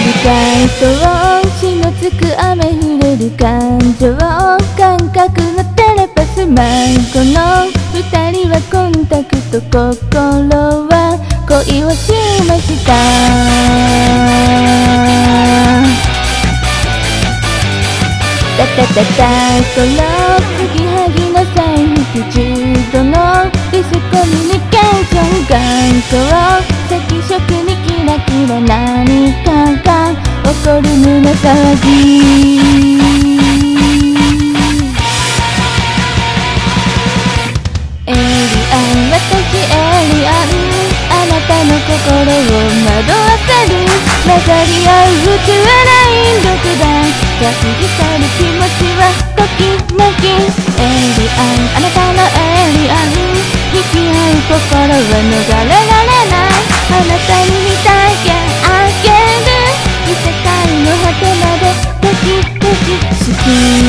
回答しのつく雨降れる感情感覚のテレパス迷子の二人はコンタクト心は恋をしましたタタタタこの継ぎはぎの財布重度のディスコミュニケーション感想赤色にキラキラ何かが起こる胸騒ぎエイリアン私エイリアンあなたの心を惑わせる混ざり合う宇宙ライン独断が過ぎ去る気持ちは時めきエイリアンあなたのエイリアン引き合う心は逃れられないあなたに見たけあげる異世界の果てまでドキドキ好き